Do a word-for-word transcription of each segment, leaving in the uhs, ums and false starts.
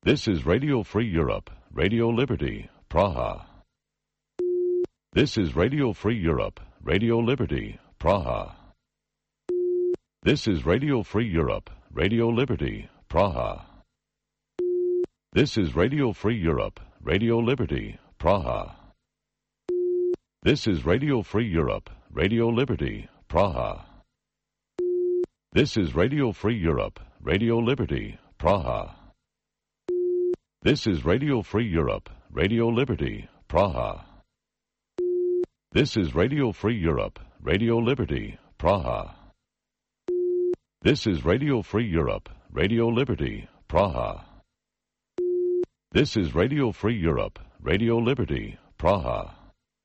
This is Radio Free Europe, Radio Liberty, Praha. This is Radio Free Europe, Radio Liberty, Praha. This is Radio Free Europe, Radio Liberty, Praha. This is Radio Free Europe, Radio Liberty, Praha. This is Radio Free Europe, Radio Liberty, Praha. This is Radio Free Europe, Radio Liberty, Praha. This is Radio Free Europe, Radio Liberty, Praha. This is Radio Free Europe, Radio Liberty, Praha. This is Radio Free Europe, Radio Liberty, Praha. This is Radio Free Europe, Radio Liberty, Praha.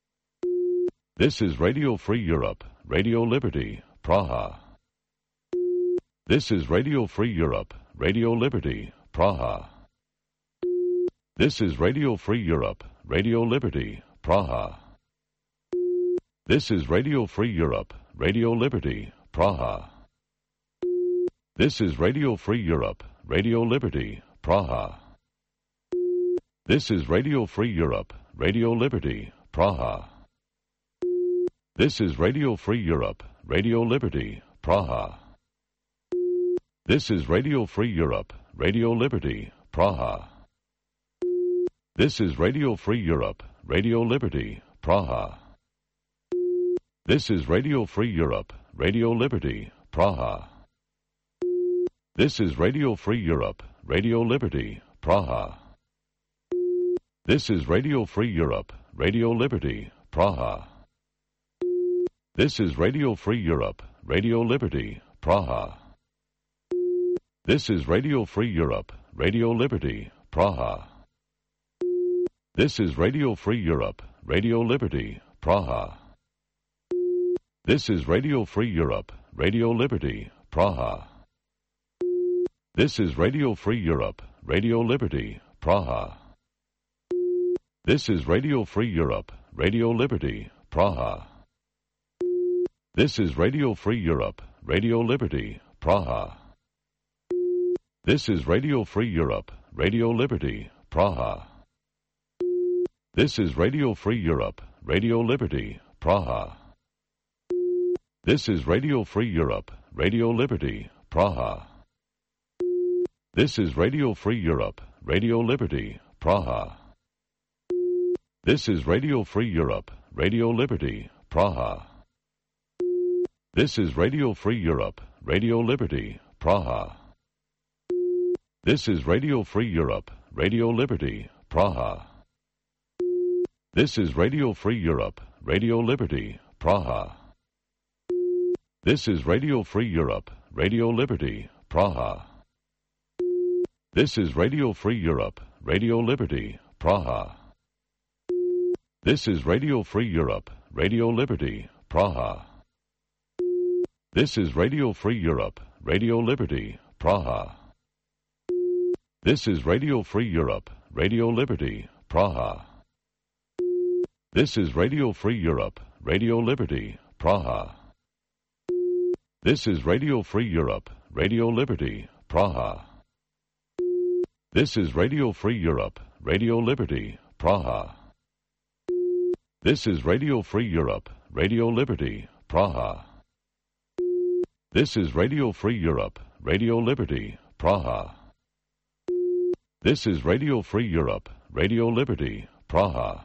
This is Radio Free Europe, Radio Liberty, Praha. This is Radio Free Europe, Radio Liberty, Praha. This is Radio Free Europe, Radio Liberty, Praha. This is Radio Free Europe, Radio Liberty, Praha. This is Radio Free Europe, Radio Liberty, Praha. This is Radio Free Europe, Radio Liberty, Praha. This is Radio Free Europe, Radio Liberty, Praha. This is Radio Free Europe, Radio Liberty, Praha. This is Radio Free Europe, Radio Liberty, Praha. This is Radio Free Europe, Radio Liberty, Praha. This is Radio Free Europe, Radio Liberty, Praha. This is Radio Free Europe, Radio Liberty, Praha. This is Radio Free Europe, Radio Liberty, Praha. This is Radio Free Europe, Radio Liberty, Praha. This is Radio Free Europe, Radio Liberty, Praha. This is Radio Free Europe, Radio Liberty, Praha. This is Radio Free Europe, Radio Liberty, Praha. This is Radio Free Europe, Radio Liberty, Praha. This is Radio Free Europe, Radio Liberty, Praha. This is Radio Free Europe, Radio Liberty, Praha. This is Radio Free Europe, Radio Liberty, Praha. This is Radio Free Europe, Radio Liberty, Praha. This is Radio Free Europe, Radio Liberty, Praha. This is Radio Free Europe, Radio Liberty, Praha. This is Radio Free Europe, Radio Liberty, Praha. This is Radio Free Europe, Radio Liberty, Praha. This is Radio Free Europe, Radio Liberty, Praha. This is Radio Free Europe, Radio Liberty, Praha. This is Radio Free Europe, Radio Liberty, Praha. This is Radio Free Europe, Radio Liberty, Praha. This is Radio Free Europe, Radio Liberty, Praha. This is Radio Free Europe, Radio Liberty, Praha. This is Radio Free Europe, Radio Liberty, Praha. This is Radio Free Europe, Radio Liberty, Praha. This is Radio Free Europe, Radio Liberty, Praha. This is Radio Free Europe, Radio Liberty, Praha. This is Radio Free Europe, Radio Liberty, Praha. This is Radio Free Europe, Radio Liberty, Praha.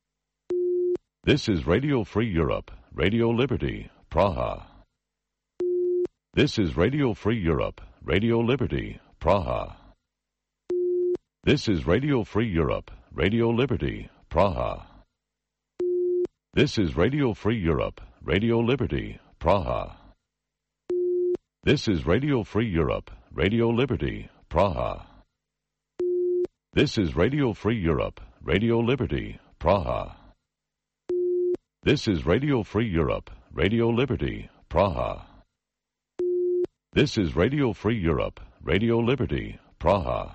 This is Radio Free Europe, Radio Liberty, Praha. This is Radio Free Europe, Radio Liberty, Praha. This is Radio Free Europe, Radio Liberty, Praha. This is Radio Free Europe, Radio Liberty, Praha. This is Radio Free Europe, Radio Liberty, Praha. This is Radio Free Europe, Radio Liberty, Praha. This is Radio Free Europe, Radio Liberty, Praha. This is Radio Free Europe, Radio Liberty, Praha.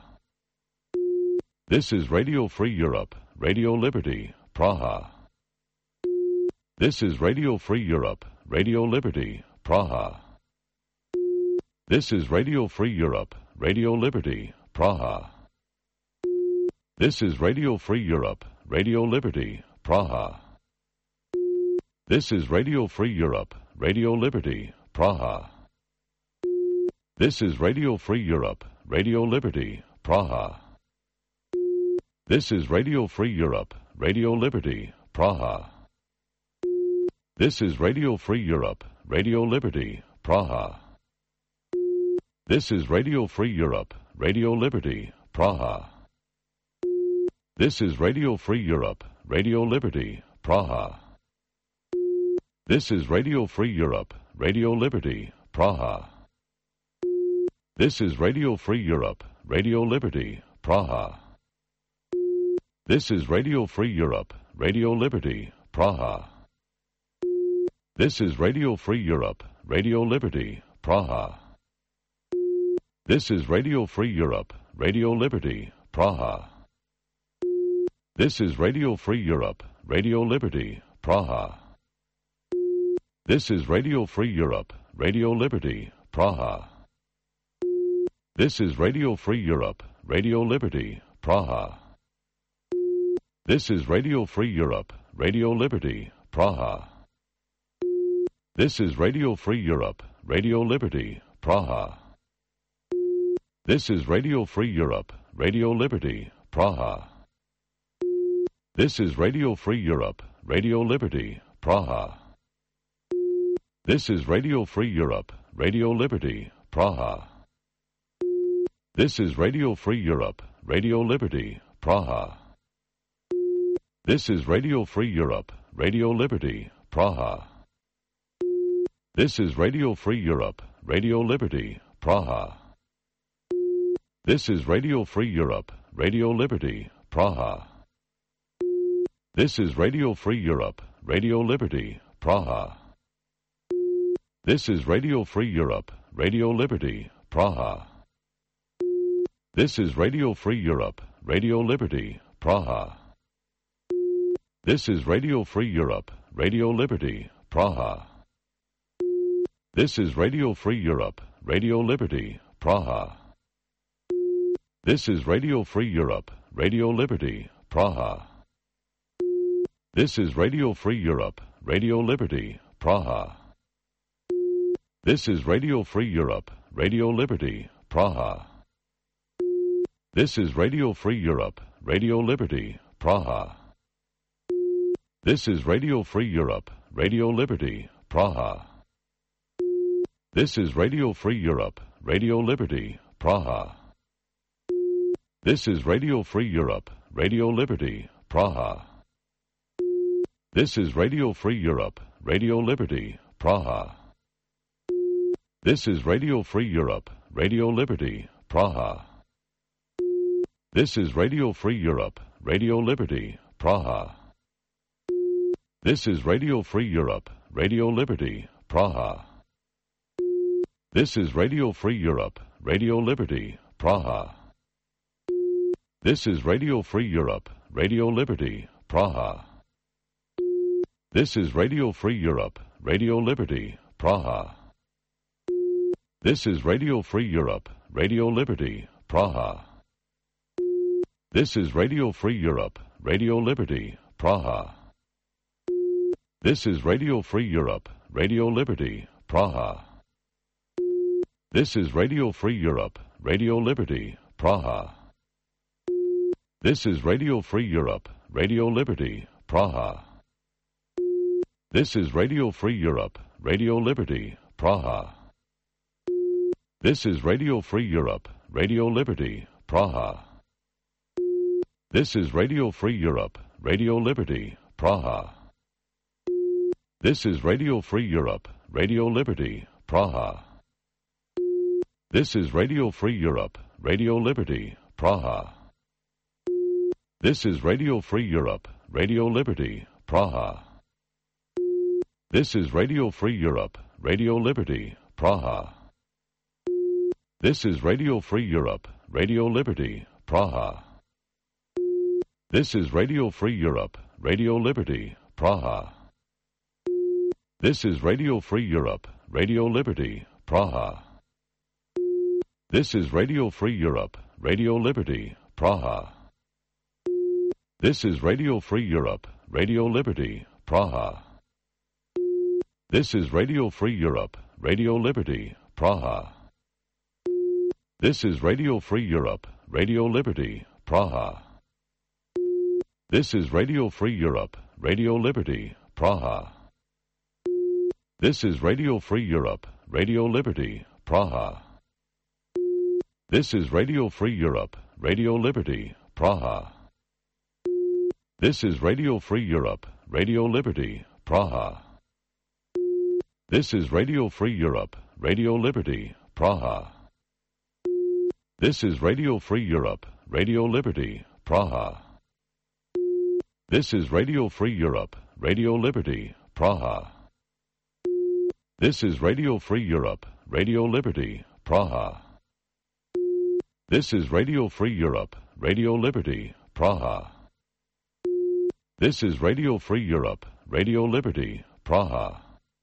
This is Radio Free Europe, Radio Liberty, Praha. This is Radio Free Europe, Radio Liberty, Praha. This is Radio Free Europe, Radio Liberty, Praha. This is Radio Free Europe, Radio Liberty, Praha. This is Radio Free Europe, Radio Liberty, Praha. This is Radio Free Europe, Radio Liberty, Praha. This is Radio Free Europe, Radio Liberty, Praha. This is Radio Free Europe, Radio Liberty, Praha. This is Radio Free Europe, Radio Liberty, Praha. This is Radio Free Europe, Radio Liberty, Praha. This is Radio Free Europe, Radio Liberty, Praha. This is Radio Free Europe, Radio Liberty, Praha. This is Radio Free Europe, Radio Liberty, Praha. This is Radio Free Europe, Radio Liberty, Praha. This is Radio Free Europe, Radio Liberty, Praha. This is Radio Free Europe, Radio Liberty, Praha. This is Radio Free Europe, Radio Liberty, Praha. This is Radio Free Europe, Radio Liberty, Praha. This is Radio Free Europe, Radio Liberty, Praha. This is Radio Free Europe, Radio Liberty, Praha. This is Radio Free Europe, Radio Liberty, Praha. This is Radio Free Europe, Radio Liberty, Praha. This is Radio Free Europe, Radio Liberty, Praha. This is Radio Free Europe, Radio Liberty, Praha. This is Radio Free Europe, Radio Liberty, Praha. This is Radio Free Europe, Radio Liberty, Praha. This is Radio Free Europe, Radio Liberty, Praha. This is Radio Free Europe, Radio Liberty, Praha. This is Radio Free Europe, Radio Liberty, Praha. This is Radio Free Europe, Radio Liberty, Praha. This is Radio Free Europe, Radio Liberty, Praha. This is Radio Free Europe, Radio Liberty, Praha. This is Radio Free Europe, Radio Liberty, Praha. This is Radio Free Europe, Radio Liberty, Praha. This is Radio Free Europe, Radio Liberty, Praha. This is Radio Free Europe, Radio Liberty, Praha. This is Radio Free Europe, Radio Liberty, Praha. This is Radio Free Europe, Radio Liberty, Praha. This is Radio Free Europe, Radio Liberty, Praha. This is Radio Free Europe, Radio Liberty, Praha. This is Radio Free Europe, Radio Liberty, Praha. This is Radio Free Europe, Radio Liberty, Praha. This is Radio Free Europe, Radio Liberty, Praha. This is Radio Free Europe, Radio Liberty, Praha. This is Radio Free Europe, Radio Liberty, Praha. This is Radio Free Europe, Radio Liberty, Praha. This is Radio Free Europe, Radio Liberty, Praha. This is Radio Free Europe, Radio Liberty, Praha. This is Radio Free Europe, Radio Liberty, Praha. This is Radio Free Europe, Radio Liberty, Praha. This is Radio Free Europe, Radio Liberty, Praha. This is Radio Free Europe, Radio Liberty, Praha. This is Radio Free Europe, Radio Liberty, Praha. This is Radio Free Europe, Radio Liberty, Praha. This is Radio Free Europe, Radio Liberty, Praha. This is Radio Free Europe, Radio Liberty, Praha. This is Radio Free Europe, Radio Liberty, Praha. This is Radio Free Europe, Radio Liberty, Praha. This is Radio Free Europe, Radio Liberty, Praha. This is Radio Free Europe, Radio Liberty, Praha. This is Radio Free Europe, Radio Liberty, Praha. This is Radio Free Europe, Radio Liberty, Praha. This is Radio Free Europe, Radio Liberty, Praha. This is Radio Free Europe, Radio Liberty, Praha. This is Radio Free Europe, Radio Liberty, Praha. This is Radio Free Europe, Radio Liberty, Praha. This is Radio Free Europe, Radio Liberty, Praha. This is Radio Free Europe, Radio Liberty, Praha. This is Radio Free Europe, Radio Liberty, Praha. This is Radio Free Europe, Radio Liberty, Praha. This is Radio Free Europe, Radio Liberty, Praha. This is Radio Free Europe, Radio Liberty, Praha. This is Radio Free Europe, Radio Liberty, Praha. This is Radio Free Europe, Radio Liberty, Praha. This is Radio Free Europe, Radio Liberty, Praha.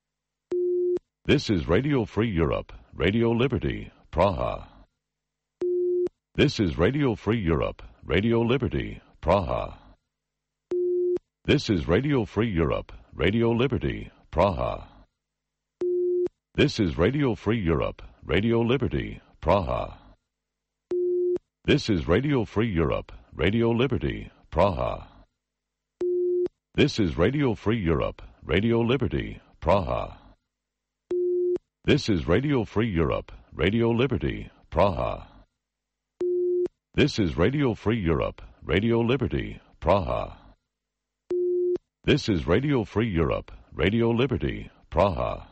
This is Radio Free Europe, Radio Liberty, Praha. This is Radio Free Europe, Radio Liberty, Praha. This is Radio Free Europe, Radio Liberty, Praha. This is Radio Free Europe, Radio Liberty, Praha. This is Radio Free Europe, Radio Liberty, Praha. This is Radio Free Europe, Radio Liberty, Praha. This is Radio Free Europe, Radio Liberty, Praha. This is Radio Free Europe, Radio Liberty, Praha. This is Radio Free Europe, Radio Liberty, Praha.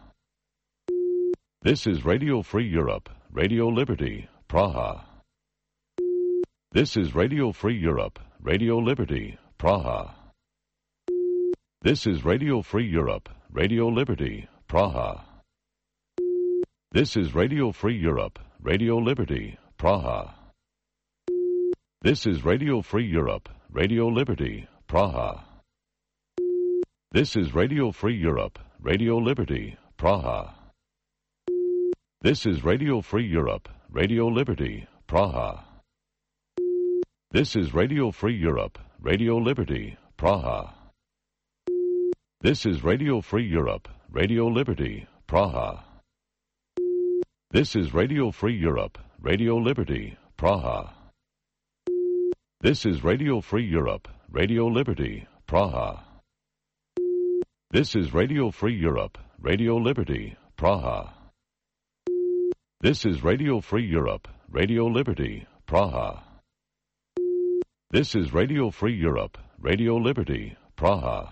This is Radio Free Europe, Radio Liberty, Praha. This is Radio Free Europe, Radio Liberty, Praha. This is Radio Free Europe, Radio Liberty, Praha. This is Radio Free Europe, Radio Liberty, Praha. This is Radio Free Europe, Radio Liberty, Praha. This is Radio Free Europe, Radio Liberty, Praha. This is Radio Free Europe, Radio Liberty, Praha. This is Radio Free Europe, Radio Liberty, Praha. This is Radio Free Europe, Radio Liberty, Praha. This is Radio Free Europe, Radio Liberty, Praha. This is Radio Free Europe, Radio Liberty, Praha. This is Radio Free Europe, Radio Liberty, Praha. This is Radio Free Europe, Radio Liberty, Praha. This is Radio Free Europe, Radio Liberty, Praha.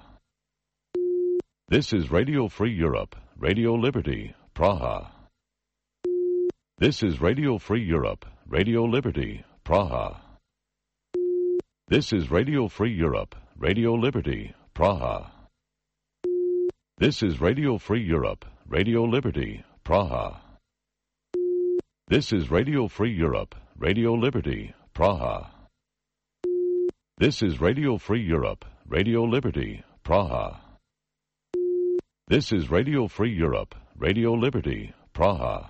This is Radio Free Europe, Radio Liberty, Praha. This is Radio Free Europe, Radio Liberty, Praha. This is Radio Free Europe, Radio Liberty, Praha. This is Radio Free Europe, Radio Liberty, Praha. This is Radio Free Europe, Radio Liberty, Praha. This is Radio Free Europe, Radio Liberty, Praha. This is Radio Free Europe, Radio Liberty, Praha.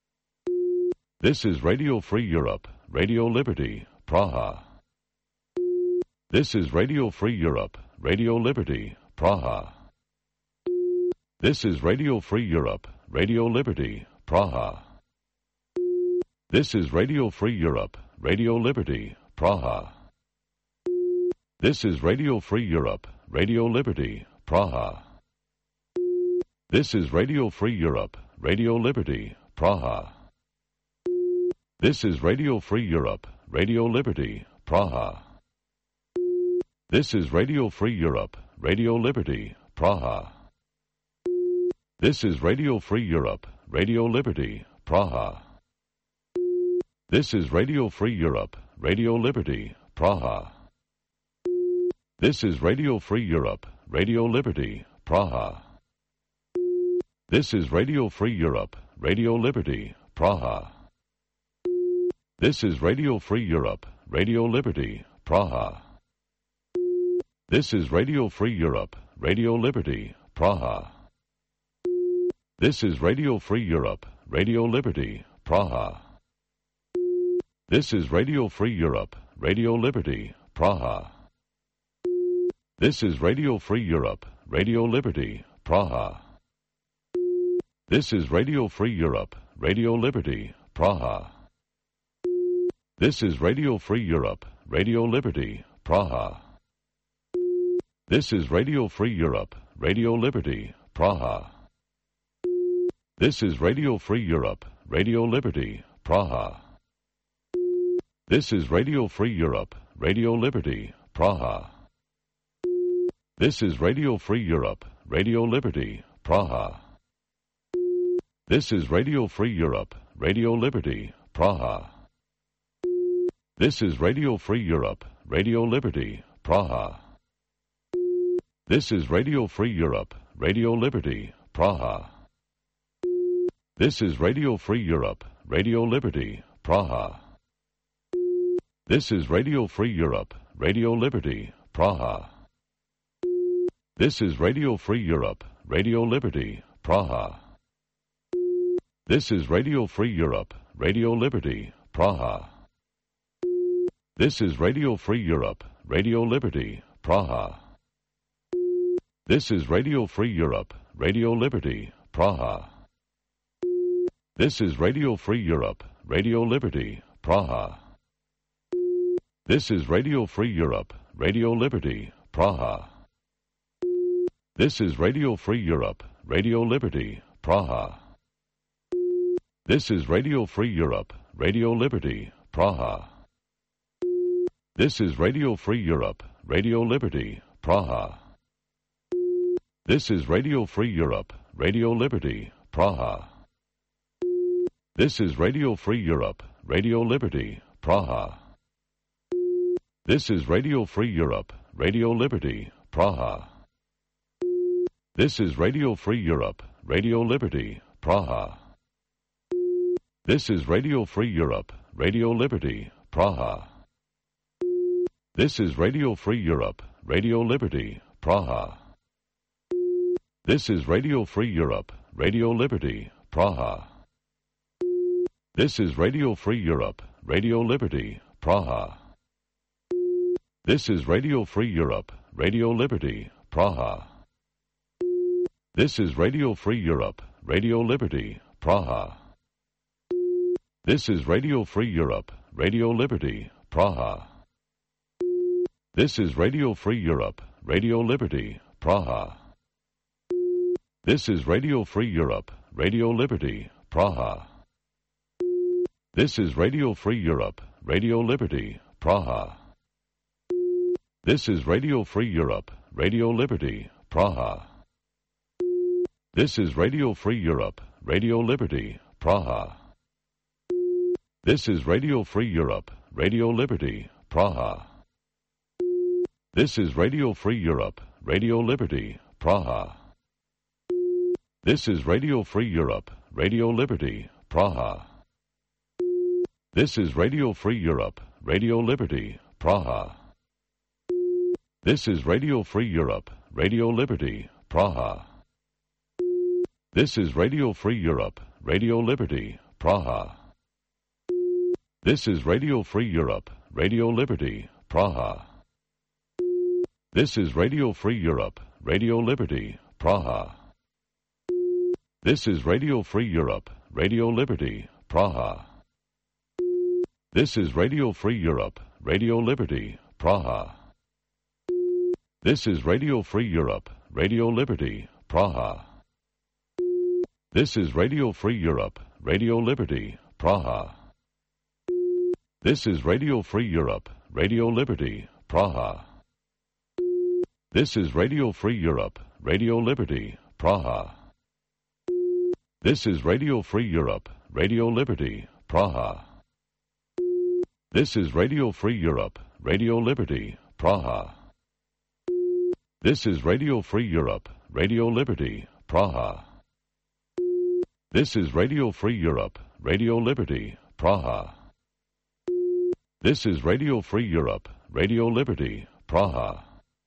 This is Radio Free Europe, Radio Liberty, Praha. This is Radio Free Europe, Radio Liberty, Praha. This is Radio Free Europe, Radio Liberty, Praha. This is Radio Free Europe, Radio Liberty, Praha. This is Radio Free Europe, Radio Liberty, Praha. This is Radio Free Europe, Radio Liberty, Praha. This is Radio Free Europe, Radio Liberty, Praha. This is Radio Free Europe, Radio Liberty, Praha. This is Radio Free Europe, Radio Liberty, Praha. This is Radio Free Europe, Radio Liberty, Praha. This is Radio Free Europe, Radio Liberty, Praha. This is Radio Free Europe, Radio Liberty, Praha. This is Radio Free Europe, Radio Liberty, Praha. This is Radio Free Europe, Radio Liberty, Praha. This is Radio Free Europe, Radio Liberty, Praha. This is Radio Free Europe, Radio Liberty, Praha. This is Radio Free Europe, Radio Liberty, Praha. This is Radio Free Europe, Radio Liberty, Praha. This is Radio Free Europe, Radio Liberty, Praha. This is Radio Free Europe, Radio Liberty, Praha. This is Radio Free Europe, Radio Liberty, Praha. This is Radio Free Europe, Radio Liberty, Praha. This is Radio Free Europe, Radio Liberty, Praha. This is Radio Free Europe, Radio Liberty, Praha. This is Radio Free Europe, Radio Liberty, Praha. This is Radio Free Europe, Radio Liberty, Praha. This is Radio Free Europe, Radio Liberty, Praha. This is Radio Free Europe, Radio Liberty, Praha. This is Radio Free Europe, Radio Liberty, Praha. This is Radio Free Europe, Radio Liberty, Praha. This is Radio Free Europe, Radio Liberty, Praha. This is Radio Free Europe, Radio Liberty, Praha. This is Radio Free Europe, Radio Liberty, Praha. This is Radio Free Europe, Radio Liberty, Praha. This is Radio Free Europe, Radio Liberty, Praha. This is Radio Free Europe, Radio Liberty, Praha. This is Radio Free Europe, Radio Liberty, Praha. This is Radio Free Europe, Radio Liberty, Praha. This is Radio Free Europe, Radio Liberty, Praha. This is Radio Free Europe, Radio Liberty, Praha. This is Radio Free Europe, Radio Liberty, Praha. This is Radio Free Europe, Radio Liberty, Praha. This is Radio Free Europe, Radio Liberty, Praha. This is Radio Free Europe, Radio Liberty, Praha. This is Radio Free Europe, Radio Liberty, Praha. This is Radio Free Europe, Radio Liberty, Praha. This is Radio Free Europe, Radio Liberty, Praha. This is Radio Free Europe, Radio Liberty, Praha. This is Radio Free Europe, Radio Liberty, Praha. This is Radio Free Europe, Radio Liberty, Praha. This is Radio Free Europe, Radio Liberty, Praha. This is Radio Free Europe, Radio Liberty, Praha. This is Radio Free Europe, Radio Liberty, Praha. This is Radio Free Europe, Radio Liberty, Praha. This is Radio Free Europe, Radio Liberty, Praha. This is Radio Free Europe, Radio Liberty, Praha. This is Radio Free Europe, Radio Liberty, Praha. This is Radio Free Europe, Radio Liberty, Praha. This is Radio Free Europe, Radio Liberty, Praha. This is Radio Free Europe, Radio Liberty, Praha. This is Radio Free Europe, Radio Liberty, Praha. This is Radio Free Europe, Radio Liberty, Praha. This is Radio Free Europe, Radio Liberty, Praha. This is Radio Free Europe, Radio Liberty, Praha. This is Radio Free Europe, Radio Liberty, Praha. This is Radio Free Europe, Radio Liberty, Praha. This is Radio Free Europe, Radio Liberty, Praha. This is Radio Free Europe, Radio Liberty, Praha. This is Radio Free Europe, Radio Liberty, Praha. This is Radio Free Europe, Radio Liberty, Praha. This is Radio Free Europe, Radio Liberty, Praha. This is Radio Free Europe, Radio Liberty, Praha.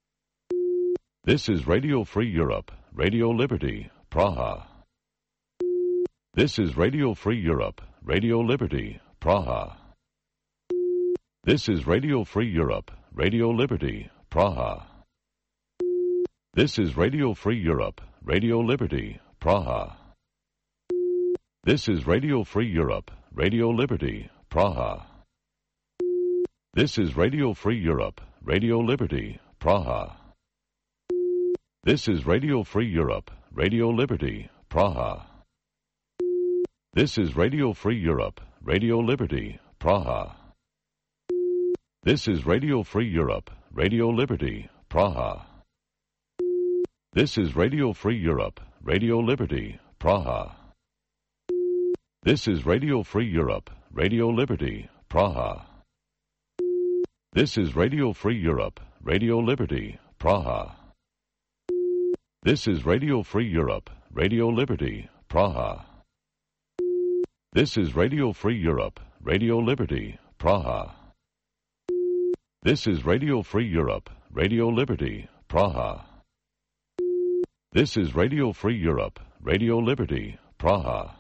This is Radio Free Europe, Radio Liberty, Praha. This is Radio Free Europe, Radio Liberty, Praha. This is Radio Free Europe, Radio Liberty, Praha. This is Radio Free Europe, Radio Liberty, Praha. This is Radio Free Europe, Radio Liberty, Praha. This is Radio Free Europe, Radio Liberty, Praha. This is Radio Free Europe, Radio Liberty, Praha. This is Radio Free Europe, Radio Liberty, Praha. This is Radio Free Europe, Radio Liberty, Praha. This is Radio Free Europe, Radio Liberty, Praha. This is Radio Free Europe, Radio Liberty, Praha. This is Radio Free Europe, Radio Liberty, Praha. This is Radio Free Europe, Radio Liberty, Praha. This is Radio Free Europe, Radio Liberty, Praha. This is Radio Free Europe, Radio Liberty, Praha. This is Radio Free Europe, Radio Liberty, Praha.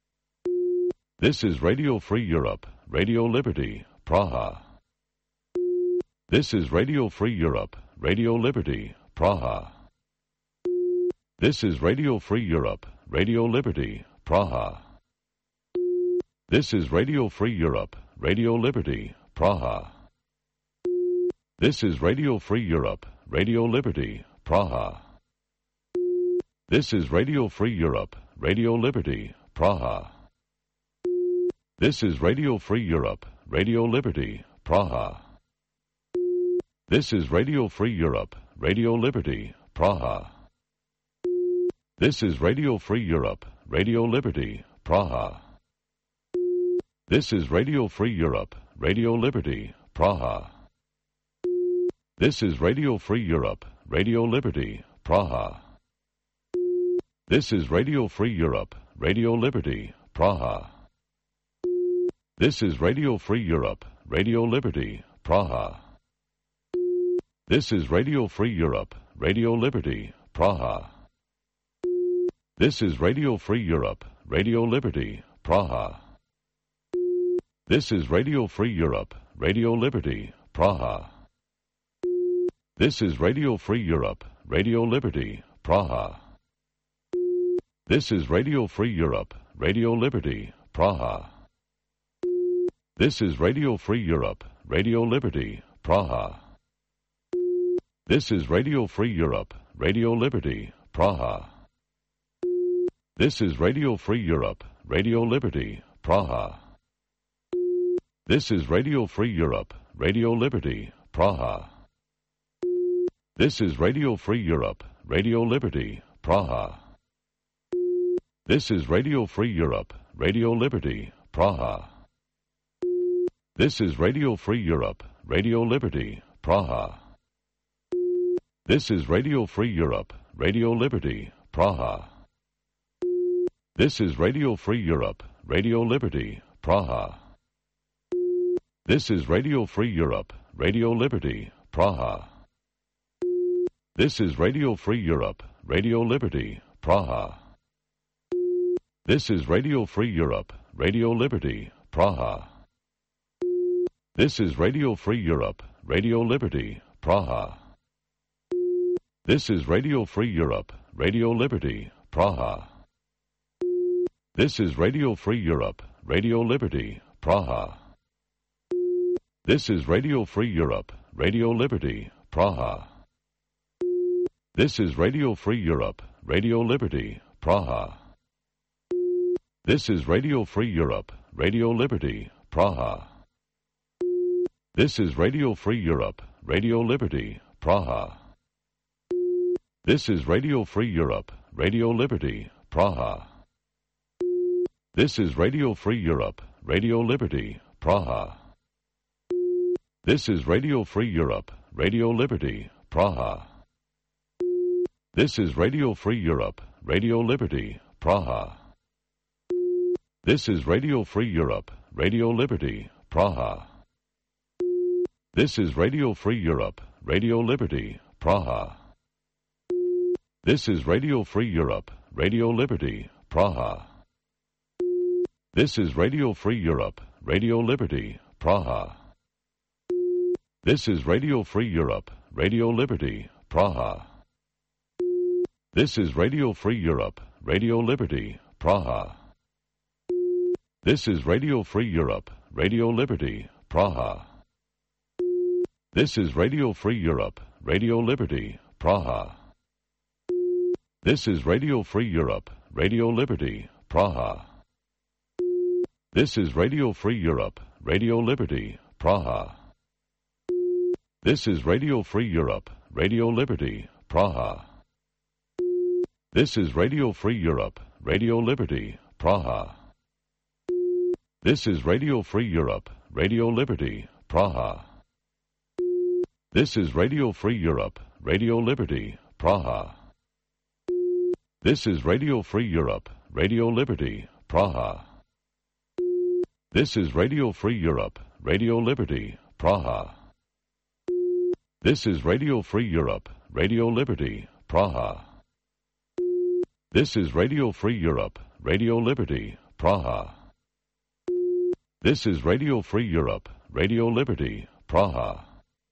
This is Radio Free Europe, Radio Liberty, Praha. This is Radio Free Europe, Radio Liberty, Praha. This is Radio Free Europe, Radio Liberty, Praha. This is Radio Free Europe, Radio Liberty, Praha. This is Radio Free Europe, Radio Liberty, Praha. This is Radio Free Europe, Radio Liberty, Praha. This is Radio Free Europe, Radio Liberty, Praha. This is Radio Free Europe, Radio Liberty, Praha. This is Radio Free Europe, Radio Liberty, Praha. This is Radio Free Europe, Radio Liberty, Praha. This is Radio Free Europe, Radio Liberty, Praha. This is Radio Free Europe, Radio Liberty, Praha. This is Radio Free Europe, Radio Liberty, Praha. This is Radio Free Europe, Radio Liberty, Praha. This is Radio Free Europe, Radio Liberty, Praha. This is Radio Free Europe, Radio Liberty, Praha. This is Radio Free Europe, Radio Liberty, Praha. This is Radio Free Europe, Radio Liberty, Praha. This is Radio Free Europe, Radio Liberty, Praha. This is Radio Free Europe, Radio Liberty, Praha. This is Radio Free Europe, Radio Liberty, Praha. This is Radio Free Europe, Radio Liberty, Praha. This is Radio Free Europe, Radio Liberty, Praha. This is Radio Free Europe, Radio Liberty, Praha. This is Radio Free Europe, Radio Liberty, Praha. This is Radio Free Europe, Radio Liberty, Praha. This is Radio Free Europe, Radio Liberty, Praha. This is Radio Free Europe, Radio Liberty, Praha. This is Radio Free Europe, Radio Liberty, Praha. This is Radio Free Europe, Radio Liberty, Praha. This is Radio Free Europe, Radio Liberty, Praha. This is Radio Free Europe, Radio Liberty, Praha. This is Radio Free Europe, Radio Liberty, Praha. This is Radio Free Europe, Radio Liberty, Praha. This is Radio Free Europe, Radio Liberty, Praha. This is Radio Free Europe, Radio Liberty, Praha. This is Radio Free Europe, Radio Liberty, Praha. This is Radio Free Europe, Radio Liberty, Praha. This is Radio Free Europe, Radio Liberty, Praha. This is Radio Free Europe, Radio Liberty, Praha. This is Radio Free Europe, Radio Liberty, Praha. This is Radio Free Europe, Radio Liberty, Praha. This is Radio Free Europe, Radio Liberty, Praha. This is Radio Free Europe, Radio Liberty, Praha. This is Radio Free Europe, Radio Liberty, Praha. This is Radio Free Europe, Radio Liberty, Praha. This is Radio Free Europe, Radio Liberty, Praha. This is Radio Free Europe, Radio Liberty, Praha. This is Radio Free Europe, Radio Liberty, Praha. This is Radio Free Europe, Radio Liberty, Praha. This is Radio Free Europe, Radio Liberty, Praha. This is Radio Free Europe, Radio Liberty, Praha. This is Radio Free Europe, Radio Liberty, Praha. This is Radio Free Europe, Radio Liberty, Praha. This is Radio Free Europe, Radio Liberty, Praha. This is Radio Free Europe, Radio Liberty, Praha. This is Radio Free Europe, Radio Liberty, Praha. This is Radio Free Europe, Radio Liberty, Praha. This is Radio Free Europe, Radio Liberty, Praha. This is Radio Free Europe, Radio Liberty, Praha.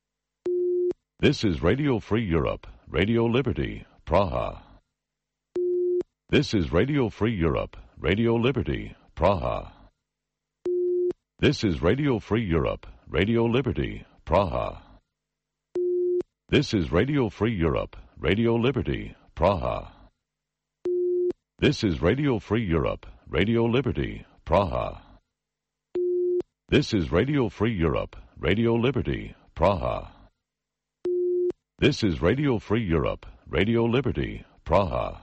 This is Radio Free Europe, Radio Liberty, Praha. This is Radio Free Europe, Radio Liberty, Praha. This is Radio Free Europe, Radio Liberty, Praha. This is Radio Free Europe, Radio Liberty, Praha. This is Radio Free Europe, Radio Liberty, Praha. This is Radio Free Europe, Radio Liberty, Praha. This is Radio Free Europe, Radio Liberty, Praha.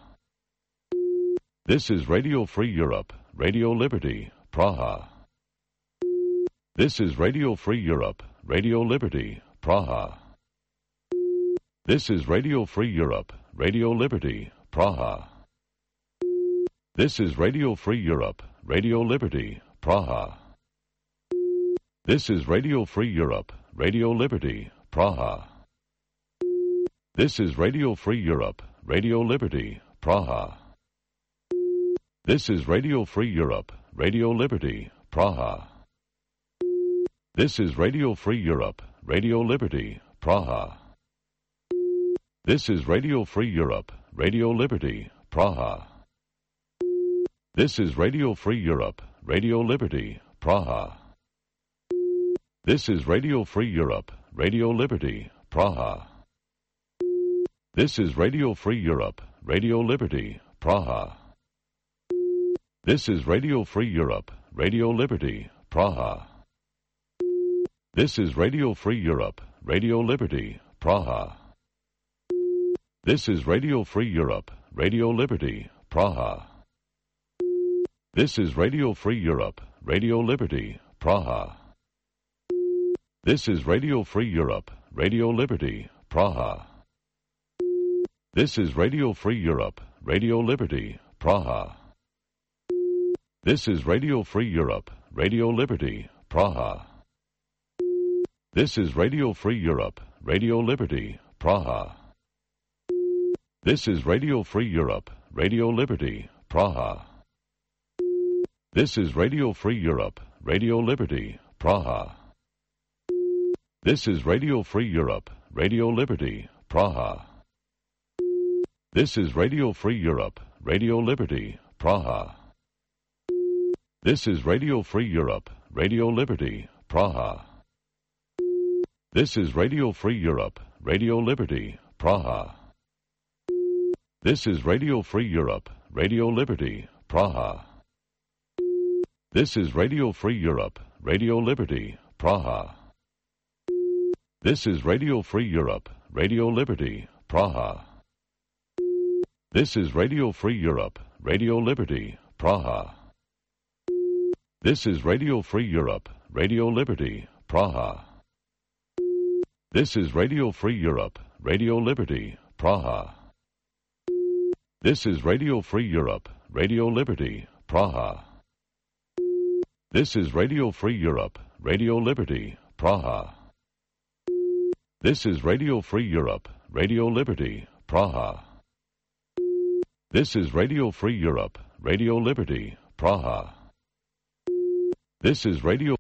This is Radio Free Europe, Radio Liberty, Praha. This is Radio Free Europe, Radio Liberty, Praha. This is Radio Free Europe, Radio Liberty, Praha. This is Radio Free Europe, Radio Liberty, Praha. This is Radio Free Europe, Radio Liberty, Praha. This is Radio Free Europe, Radio Liberty, Praha. This is Radio Free Europe, Radio Liberty, Praha. This is Radio Free Europe, Radio Liberty, Praha. This is Radio Free Europe, Radio Liberty, Praha. This is Radio Free Europe, Radio Liberty, Praha. This is Radio Free Europe, Radio Liberty, Praha. This is Radio Free Europe, Radio Liberty, Praha. This is Radio Free Europe, Radio Liberty, Praha. This is Radio Free Europe, Radio Liberty, Praha. This is Radio Free Europe, Radio Liberty, Praha. This is Radio Free Europe, Radio Liberty, Praha. This is Radio Free Europe, Radio Liberty, Praha. This is Radio Free Europe, Radio Liberty, Praha. This is Radio Free Europe, Radio Liberty, Praha. This is Radio Free Europe, Radio Liberty, Praha. This is Radio Free Europe, Radio Liberty, Praha. This is Radio Free Europe, Radio Liberty, Praha. This is Radio Free Europe, Radio Liberty, Praha. This is Radio Free Europe, Radio Liberty, Praha. This is Radio Free Europe, Radio Liberty, Praha. This is Radio Free Europe, Radio Liberty, Praha. This is Radio Free Europe, Radio Liberty, Praha. This is Radio Free Europe, Radio Liberty, Praha. This is Radio Free Europe, Radio Liberty, Praha. This is Radio Free Europe, Radio Liberty, Praha. This is Radio Free Europe, Radio Liberty, Praha. This is Radio Free Europe, Radio Liberty, Praha. This is Radio Free Europe, Radio Liberty, Praha. This is Radio Free Europe, Radio Liberty, Praha. This is Radio Free Europe, Radio Liberty, Praha. This is Radio Free Europe, Radio Liberty, Praha. This is Radio